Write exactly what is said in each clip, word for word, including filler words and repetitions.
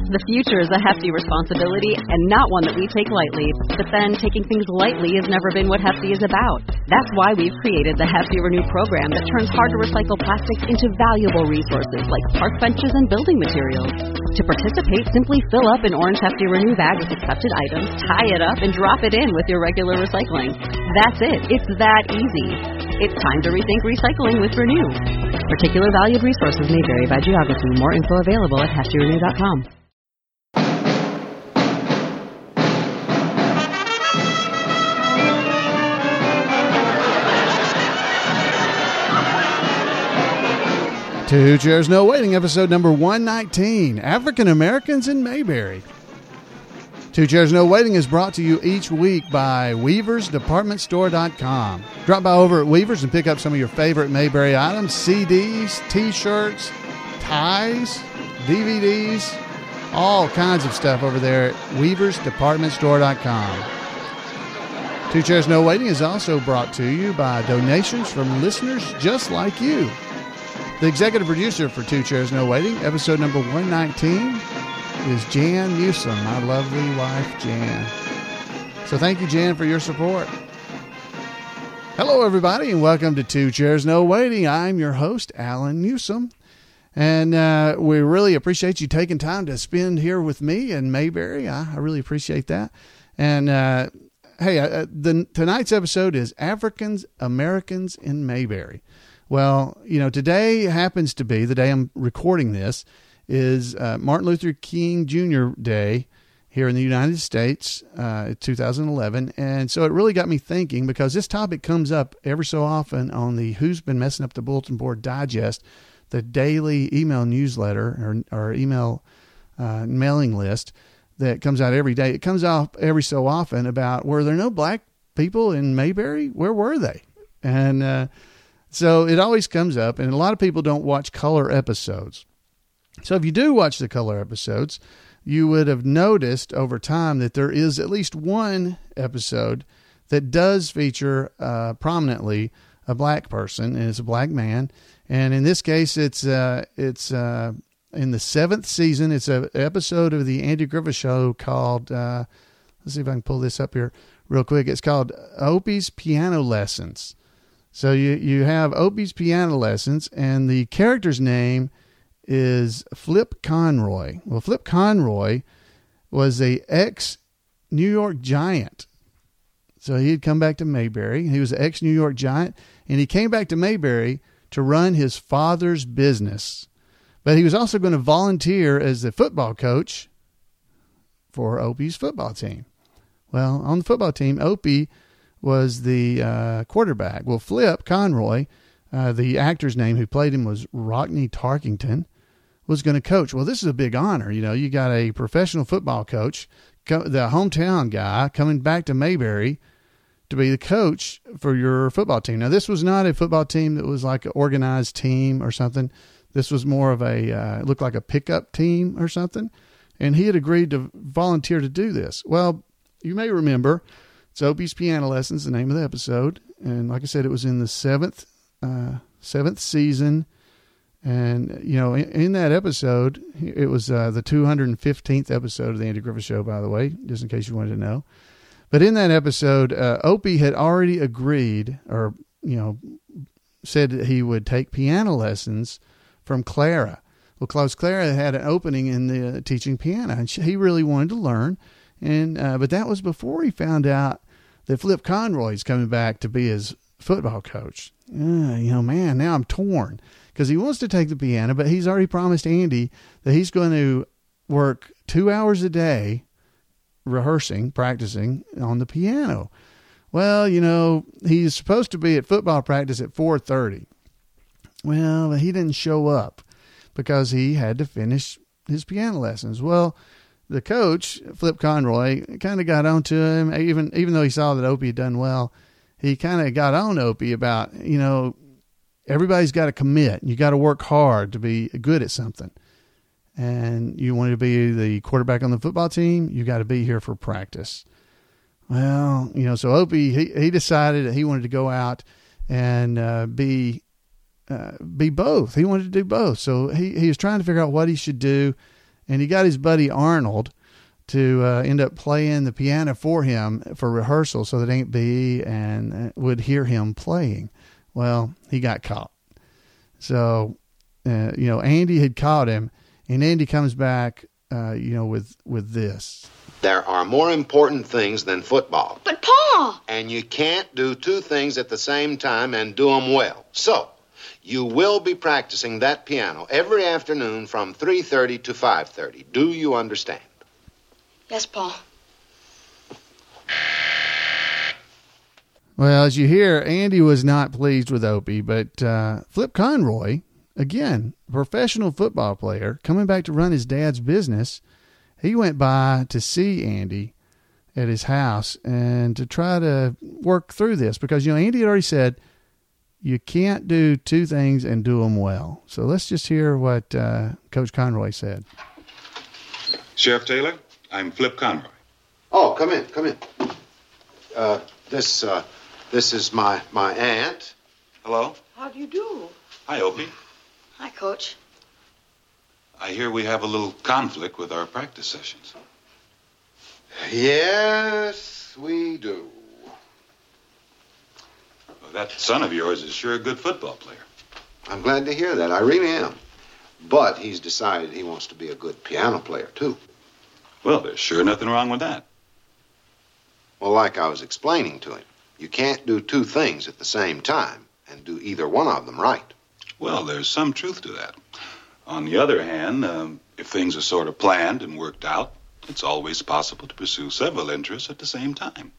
The future is a hefty responsibility and not one that we take lightly. But then, taking things lightly has never been what Hefty is about. That's why we've created the Hefty Renew program that turns hard-to-recycle plastics into valuable resources like park benches and building materials. To participate, simply fill up an orange Hefty Renew bag with accepted items, tie it up, and drop it in with your regular recycling. That's it. It's that easy. It's time to rethink recycling with Renew. Particular valued resources may vary by geography. More info available at hefty renew dot com. Two Chairs No Waiting, episode number one nineteen, African Americans in Mayberry. Two Chairs No Waiting is brought to you each week by Weavers Department Store dot com. Drop by over at Weavers and pick up some of your favorite Mayberry items, C Ds, T-shirts, ties, D V Ds, all kinds of stuff over there at Weavers Department Store dot com. Two Chairs No Waiting is also brought to you by donations from listeners just like you. The executive producer for Two Chairs No Waiting, episode number one nineteen, is Jan Newsom, my lovely wife, Jan. So thank you, Jan, for your support. Hello, everybody, and welcome to Two Chairs No Waiting. I'm your host, Alan Newsom, and uh, we really appreciate you taking time to spend here with me in Mayberry. I, I really appreciate that. And uh, hey, uh, the, tonight's episode is Africans Americans in Mayberry. Well, you know, today happens to be, the day I'm recording this, is uh, Martin Luther King Junior Day here in the United States, uh, two thousand eleven. And so it really got me thinking, because this topic comes up every so often on the Who's Been Messing Up the Bulletin Board Digest, the daily email newsletter or, or email uh, mailing list that comes out every day. It comes out every so often about, were there no black people in Mayberry? Where were they? And, uh, So it always comes up, and a lot of people don't watch color episodes. So if you do watch the color episodes, you would have noticed over time that there is at least one episode that does feature uh, prominently a black person, and it's a black man. And in this case, it's uh, it's uh, in the seventh season. It's an episode of the Andy Griffith Show called, uh, let's see if I can pull this up here real quick. It's called Opie's Piano Lessons. So you, you have Opie's Piano Lessons, and the character's name is Flip Conroy. Well, Flip Conroy was a ex-New York Giant. So he had come back to Mayberry. He was an ex-New York Giant, and he came back to Mayberry to run his father's business. But he was also going to volunteer as the football coach for Opie's football team. Well, on the football team, Opie was the uh, quarterback. Well, Flip Conroy, uh, the actor's name who played him was Rockne Tarkington, was going to coach. Well, this is a big honor. You know, you got a professional football coach, co- the hometown guy, coming back to Mayberry to be the coach for your football team. Now, this was not a football team that was like an organized team or something. This was more of a, uh, it looked like a pickup team or something. And he had agreed to volunteer to do this. Well, you may remember, it's Opie's Piano Lessons, the name of the episode. And like I said, it was in the seventh uh, seventh season. And, you know, in, in that episode, it was uh, the two hundred fifteenth episode of the Andy Griffith Show, by the way, just in case you wanted to know. But in that episode, uh, Opie had already agreed, or, you know, said that he would take piano lessons from Clara. Well, Klaus Clara had an opening in the uh, teaching piano, and she, he really wanted to learn. And uh, but that was before he found out that Flip Conroy's coming back to be his football coach. Uh, you know, man, now I'm torn, because he wants to take the piano, but he's already promised Andy that he's going to work two hours a day rehearsing, practicing on the piano. Well, you know, he's supposed to be at football practice at four thirty. Well, he didn't show up because he had to finish his piano lessons. Well, the coach, Flip Conroy, kind of got on to him, even even though he saw that Opie had done well. He kind of got on Opie about, you know, everybody's got to commit. You got to work hard to be good at something. And you want to be the quarterback on the football team, you got to be here for practice. Well, you know, so Opie, he, he decided that he wanted to go out and uh, be uh, be both. He wanted to do both. So he, he was trying to figure out what he should do. and he got his buddy Arnold to uh, end up playing the piano for him for rehearsal so that Aunt Bee and would hear him playing. Well, he got caught. So, uh, you know, Andy had caught him, and Andy comes back, uh, you know, with, with this. There are more important things than football. But, Pa! And you can't do two things at the same time and do them well. So, you will be practicing that piano every afternoon from three thirty to five thirty. Do you understand? Yes, Pa. Well, as you hear, Andy was not pleased with Opie, but uh, Flip Conroy, again, professional football player, coming back to run his dad's business, he went by to see Andy at his house and to try to work through this because, you know, Andy had already said, you can't do two things and do them well. So let's just hear what uh, Coach Conroy said. Sheriff Taylor, I'm Flip Conroy. Oh, come in, come in. Uh, this, uh, this is my, my aunt. Hello? How do you do? Hi, Opie. Hi, Coach. I hear we have a little conflict with our practice sessions. Yes, we do. Well, that son of yours is sure a good football player. I'm glad to hear that. I really am. But he's decided he wants to be a good piano player, too. Well, there's sure nothing wrong with that. Well, like I was explaining to him, you can't do two things at the same time and do either one of them right. Well, there's some truth to that. On the other hand, um, if things are sort of planned and worked out, it's always possible to pursue several interests at the same time.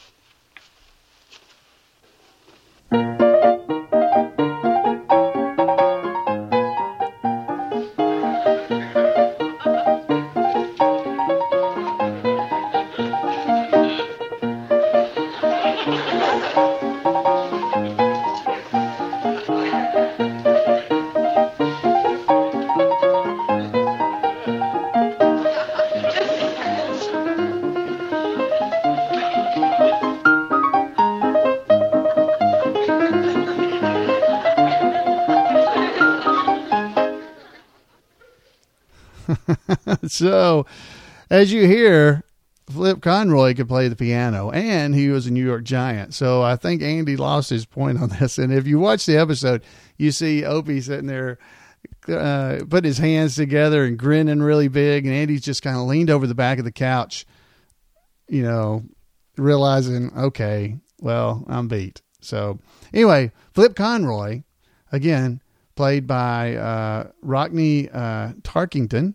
So, as you hear, Flip Conroy could play the piano, and he was a New York Giant. So I think Andy lost his point on this. And if you watch the episode, you see Opie sitting there, uh, put his hands together and grinning really big, and Andy's just kind of leaned over the back of the couch, you know, realizing, okay, well, I'm beat. So anyway, Flip Conroy, again, played by uh, Rockne uh, Tarkington,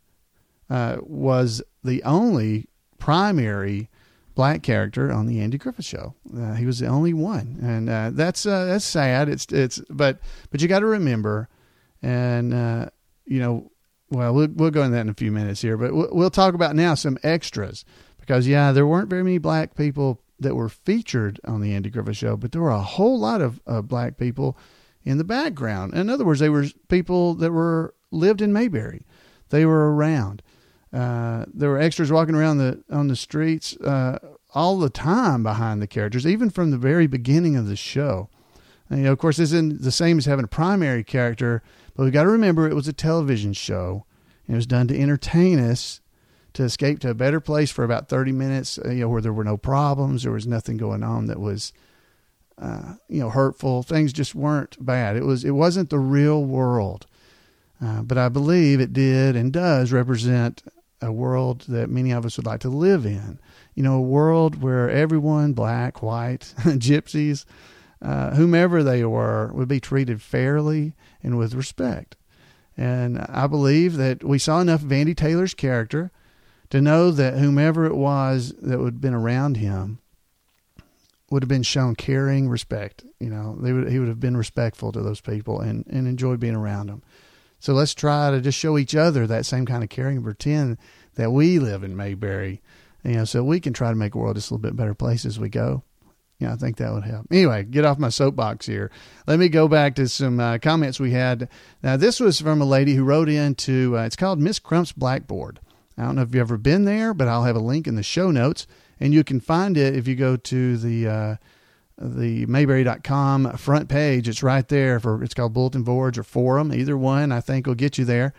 uh, was the only primary black character on the Andy Griffith Show. Uh, he was the only one, and uh, that's uh, that's sad. It's it's but but you got to remember, and uh, you know, well, we'll we'll go into that in a few minutes here, but we'll, we'll talk about now some extras because yeah, there weren't very many black people that were featured on the Andy Griffith Show, but there were a whole lot of uh, black people in the background. In other words, they were people that were lived in Mayberry. They were around. Uh, there were extras walking around the on the streets uh, all the time behind the characters, even from the very beginning of the show. And, you know, of course, this isn't the same as having a primary character, but we got to remember it was a television show. And it was done to entertain us, to escape to a better place for about thirty minutes, you know, where there were no problems, there was nothing going on that was, uh, you know, hurtful. Things just weren't bad. It was it wasn't the real world, uh, but I believe it did and does represent a world that many of us would like to live in. You know, a world where everyone, black, white, gypsies, uh, whomever they were, would be treated fairly and with respect. And I believe that we saw enough of Andy Taylor's character to know that whomever it was that would have been around him would have been shown caring respect. You know, they would, he would have been respectful to those people and, and enjoyed being around them. So let's try to just show each other that same kind of caring and pretend that we live in Mayberry, you know, so we can try to make the world just a little bit better place as we go. Yeah, I think that would help. Anyway, get off my soapbox here. Let me go back to some uh, comments we had. Now, this was from a lady who wrote into, uh, it's called Miss Crump's Blackboard. I don't know if you've ever been there, but I'll have a link in the show notes, and you can find it if you go to the uh, the Mayberry dot com front page. It's right there. For it's called Bulletin Boards or Forum. Either one, I think, will get you there.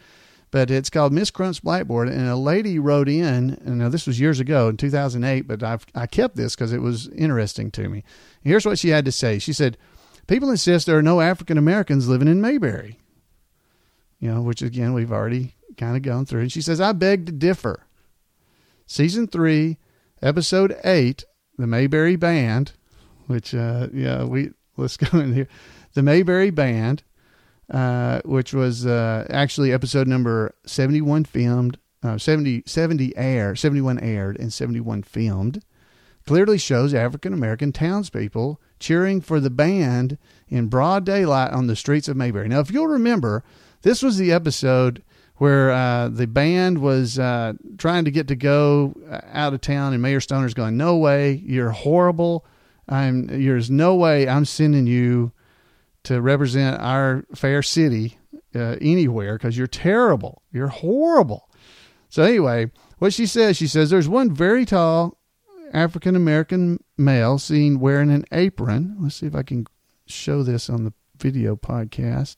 but it's called Miss Crump's Blackboard. And a lady wrote in, and now this was years ago in two thousand eight, but I've, I kept this because it was interesting to me. Here's what she had to say. She said, people insist there are no African Americans living in Mayberry, you know, which again, we've already kind of gone through. And she says, I beg to differ. Season three, episode eight, the Mayberry Band, which, uh, yeah, we, let's go in here. The Mayberry Band, uh, which was, uh, actually episode number seventy-one filmed, uh, seventy, seventy air, seventy-one aired and seventy-one filmed, clearly shows African-American townspeople cheering for the band in broad daylight on the streets of Mayberry. Now, if you'll remember, this was the episode where uh, the band was uh, trying to get to go out of town, and Mayor Stoner's going, no way, you're horrible. I'm, there's no way I'm sending you to represent our fair city uh, anywhere because you're terrible. You're horrible. So anyway, what she says, she says, there's one very tall African-American male seen wearing an apron. Let's see if I can show this on the video podcast.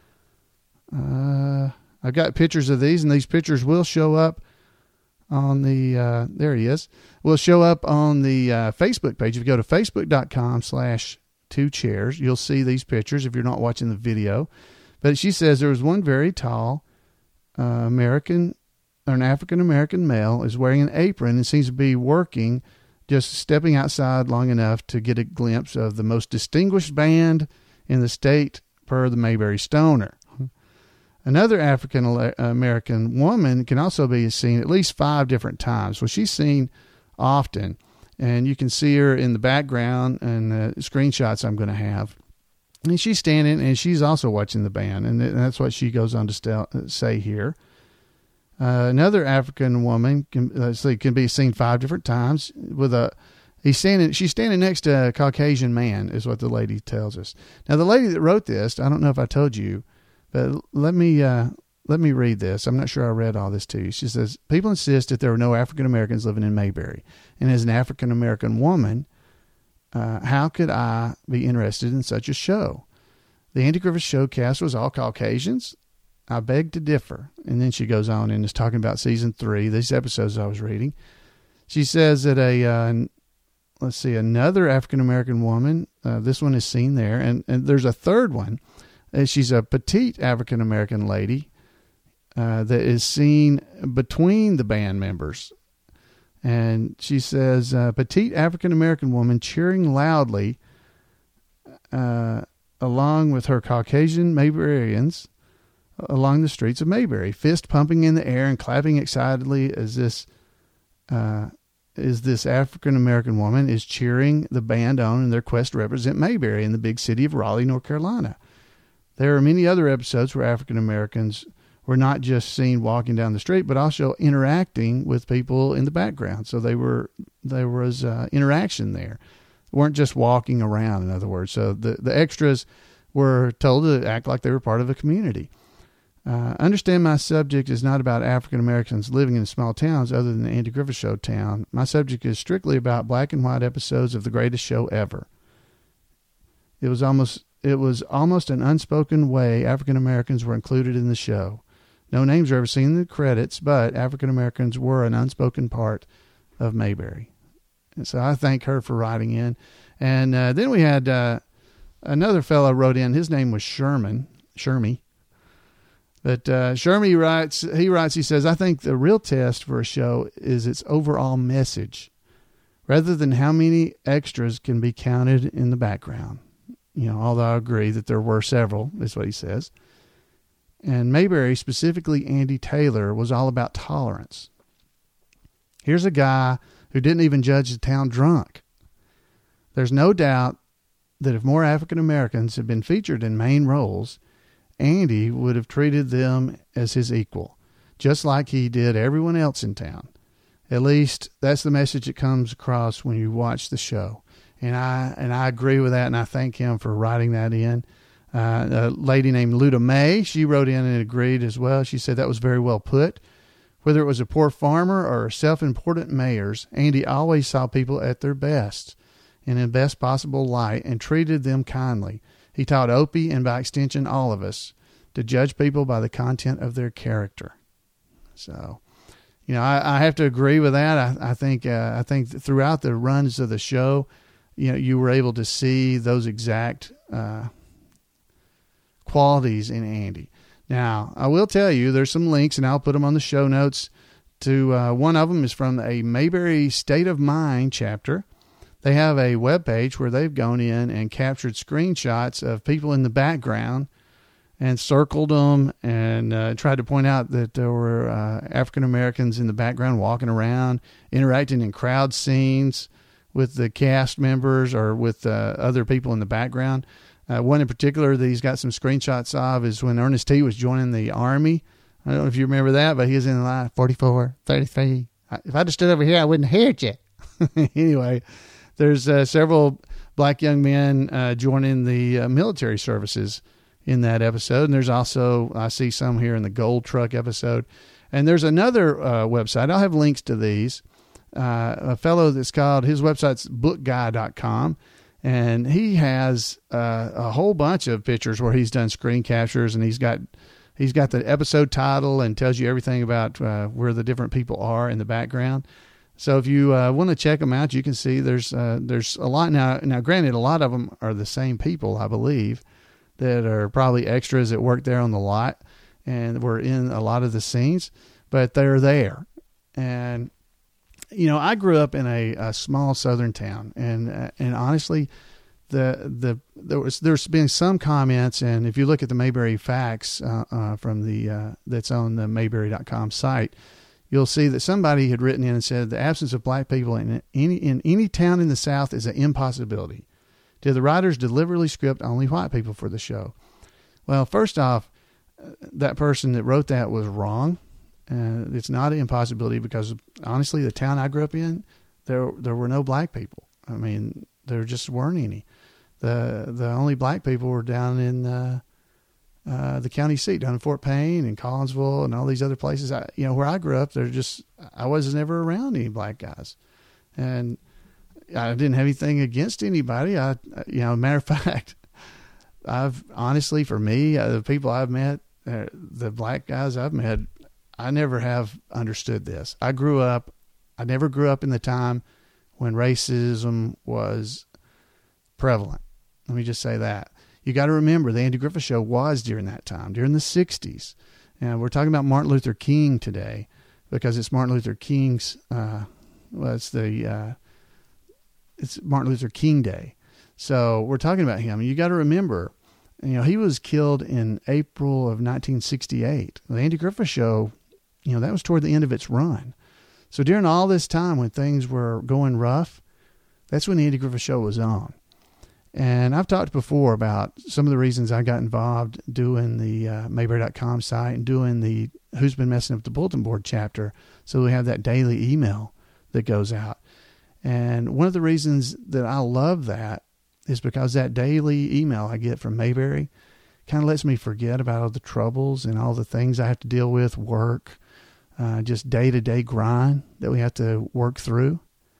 Uh, I've got pictures of these, and these pictures will show up on the, uh, there he is, will show up on the uh, Facebook page. If you go to facebook.com slash two chairs, you'll see these pictures if you're not watching the video. But she says there was one very tall uh, American, or an African-American male is wearing an apron and seems to be working, just stepping outside long enough to get a glimpse of the most distinguished band in the state per the Mayberry Stoner. Another African-American woman can also be seen at least five different times. Well, she's seen often, and you can see her in the background and the screenshots I'm going to have. And she's standing, and she's also watching the band, and that's what she goes on to st- say here. Uh, another African woman can, let's see, can be seen five different times with a, he's standing, she's standing next to a Caucasian man, is what the lady tells us. Now, the lady that wrote this, I don't know if I told you, but let me uh, let me read this. I'm not sure I read all this to you. She says, people insist that there are no African Americans living in Mayberry. And as an African American woman, uh, how could I be interested in such a show? The Andy Griffith Show cast was all Caucasians. I beg to differ. And then she goes on and is talking about season three, these episodes I was reading. She says that a, uh, let's see, another African American woman, uh, this one is seen there. And, and there's a third one. She's a petite African-American lady uh, that is seen between the band members. And she says, uh, petite African-American woman cheering loudly uh, along with her Caucasian Mayberians along the streets of Mayberry, fist pumping in the air and clapping excitedly as this uh, as this African-American woman is cheering the band on in their quest to represent Mayberry in the big city of Raleigh, North Carolina. There are many other episodes where African Americans were not just seen walking down the street, but also interacting with people in the background. So they were there was uh, interaction there. They weren't just walking around, in other words. So the, the extras were told to act like they were part of a community. Uh, understand my subject is not about African Americans living in small towns other than the Andy Griffith Show town. My subject is strictly about black and white episodes of the greatest show ever. It was almost... It was almost an unspoken way African Americans were included in the show. No names are ever seen in the credits, but African Americans were an unspoken part of Mayberry. And so I thank her for writing in. And uh, then we had uh, another fellow wrote in. His name was Sherman, Shermy. But uh, Shermy writes, he writes, he says, I think the real test for a show is its overall message, rather than how many extras can be counted in the background. You know, although I agree that there were several, is what he says. And Mayberry, specifically Andy Taylor, was all about tolerance. Here's a guy who didn't even judge the town drunk. There's no doubt that if more African Americans had been featured in main roles, Andy would have treated them as his equal, just like he did everyone else in town. At least that's the message that comes across when you watch the show. And I and I agree with that, and I thank him for writing that in. Uh, a lady named Luda May, she wrote in and agreed as well. She said that was very well put. Whether it was a poor farmer or self-important mayors, Andy always saw people at their best, in the best possible light, and treated them kindly. He taught Opie, and by extension all of us, to judge people by the content of their character. So, you know, I, I have to agree with that. I, I think uh, I think throughout the runs of the show, you know, you were able to see those exact uh, qualities in Andy. Now, I will tell you, there's some links, and I'll put them on the show notes. To uh, one of them is from a Mayberry State of Mind chapter. They have a webpage where they've gone in and captured screenshots of people in the background and circled them and uh, tried to point out that there were uh, African Americans in the background walking around, interacting in crowd scenes with the cast members or with uh, other people in the background. Uh, one in particular that he's got some screenshots of is when Ernest T was joining the Army. I don't know if you remember that, but he was in the line forty-four, thirty-three. If I'd have stood over here, I wouldn't have heard you. Anyway, there's uh, several black young men uh, joining the uh, military services in that episode. And there's also, I see some here in the Gold Truck episode. And there's another uh, website. I'll have links to these. Uh, a fellow that's called, his website's book guy dot com. And he has uh, a whole bunch of pictures where he's done screen captures, and he's got he's got the episode title and tells you everything about uh, where the different people are in the background. So if you uh, want to check them out, you can see there's uh, there's a lot now. Now, granted, a lot of them are the same people, I believe, that are probably extras that work there on the lot and were in a lot of the scenes, but they're there. And you know, I grew up in a, a small southern town, and uh, and honestly, the the there was there's been some comments, and if you look at the Mayberry facts uh, uh, from the uh, that's on the Mayberry dot com site, you'll see that somebody had written in and said the absence of black people in any in any town in the South is an impossibility. Did the writers deliberately script only white people for the show? Well, first off, that person that wrote that was wrong. Uh, it's not an impossibility because, honestly, the town I grew up in, there there were no black people. I mean, there just weren't any. The the only black people were down in uh, uh, the county seat, down in Fort Payne and Collinsville and all these other places. I, you know, where I grew up, there just I was never around any black guys, and I didn't have anything against anybody. I, you know, matter of fact, I've honestly, for me, uh, the people I've met, uh, the black guys I've met, I never have understood this. I grew up, I never grew up in the time when racism was prevalent. Let me just say that. You got to remember the Andy Griffith Show was during that time, during the sixties. And we're talking about Martin Luther King today because it's Martin Luther King's, uh, well, it's the, uh, it's Martin Luther King Day. So we're talking about him. You got to remember, you know, he was killed in April of nineteen sixty-eight. The Andy Griffith Show, you know, that was toward the end of its run. So during all this time when things were going rough, that's when the Andy Griffith Show was on. And I've talked before about some of the reasons I got involved doing the uh, Mayberry dot com site and doing the Who's Been Messing Up the Bulletin Board chapter. So we have that daily email that goes out. And one of the reasons that I love that is because that daily email I get from Mayberry kind of lets me forget about all the troubles and all the things I have to deal with, work, uh, just day-to-day grind that we have to work through.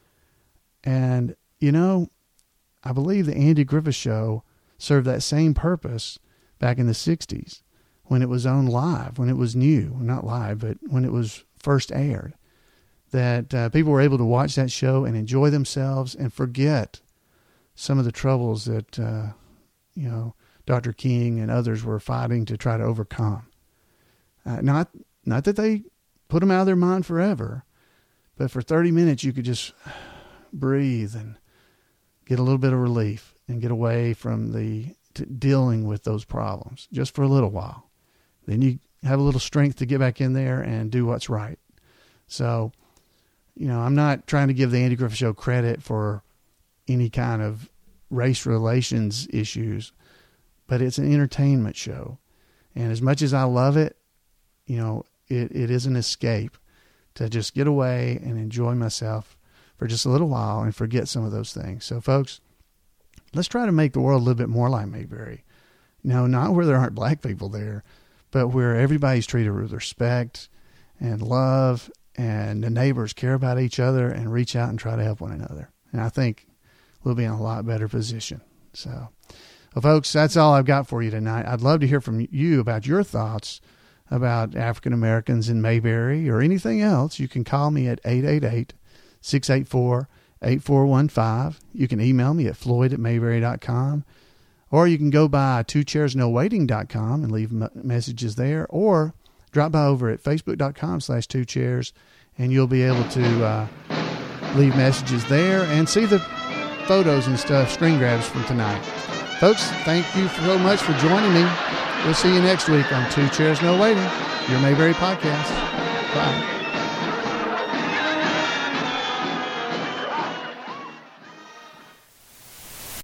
And, you know, I believe the Andy Griffith Show served that same purpose back in the sixties when it was on live, when it was new, not live, but when it was first aired, that uh, people were able to watch that show and enjoy themselves and forget some of the troubles that, uh, you know, Doctor King and others were fighting to try to overcome. Uh, not, not that they put them out of their mind forever, but for thirty minutes you could just breathe and get a little bit of relief and get away from the t- dealing with those problems just for a little while. Then you have a little strength to get back in there and do what's right. So, you know, I'm not trying to give the Andy Griffith Show credit for any kind of race relations issues, but it's an entertainment show. And as much as I love it, you know, it, it is an escape to just get away and enjoy myself for just a little while and forget some of those things. So folks, let's try to make the world a little bit more like Mayberry. No, not where there aren't black people there, but where everybody's treated with respect and love and the neighbors care about each other and reach out and try to help one another. And I think we'll be in a lot better position. So, well, folks, that's all I've got for you tonight. I'd love to hear from you about your thoughts about African Americans in Mayberry or anything else, you can call me at eight eight eight, six eight four, eight four one five. You can email me at floyd at mayberry dot com, or you can go by two chairs no waiting dot com and leave m- messages there, or drop by over at facebook dot com slash two chairs, and you'll be able to uh, leave messages there and see the photos and stuff, screen grabs from tonight. Folks, thank you so much for joining me. We'll see you next week on Two Chairs No Waiting, your Mayberry podcast. Bye.